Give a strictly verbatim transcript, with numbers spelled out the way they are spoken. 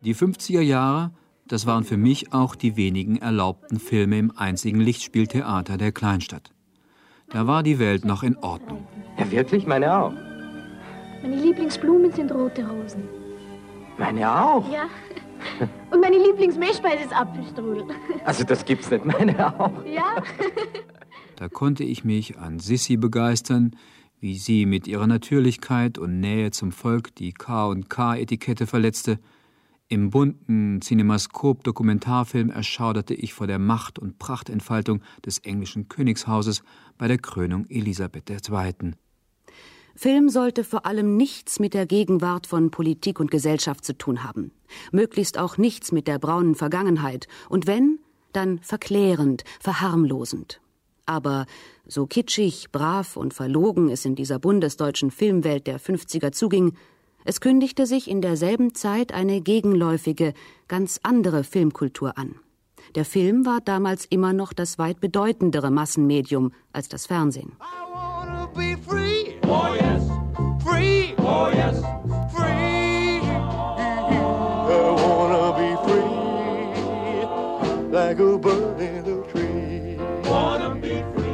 Die fünfziger Jahre, das waren für mich auch die wenigen erlaubten Filme im einzigen Lichtspieltheater der Kleinstadt. Da war die Welt noch in Ordnung. Ja, wirklich? Meine auch. Meine Lieblingsblumen sind rote Rosen. Meine auch? Ja. Und meine Lieblingsmehlspeise ist Apfelstrudel. Also das gibt's nicht. Meine auch. Ja. Da konnte ich mich an Sissi begeistern, wie sie mit ihrer Natürlichkeit und Nähe zum Volk die K und K-Etikette verletzte. Im bunten Cinemascope-Dokumentarfilm erschauderte ich vor der Macht- und Prachtentfaltung des englischen Königshauses bei der Krönung Elisabeth der Zweiten. Film sollte vor allem nichts mit der Gegenwart von Politik und Gesellschaft zu tun haben. Möglichst auch nichts mit der braunen Vergangenheit. Und wenn, dann verklärend, verharmlosend. Aber so kitschig, brav und verlogen es in dieser bundesdeutschen Filmwelt der fünfziger zuging, es kündigte sich in derselben Zeit eine gegenläufige, ganz andere Filmkultur an. Der Film war damals immer noch das weit bedeutendere Massenmedium als das Fernsehen. I wanna be free. Oh yes, free. Oh yes, free. I wanna be free, like a bird in a tree. Wanna be free.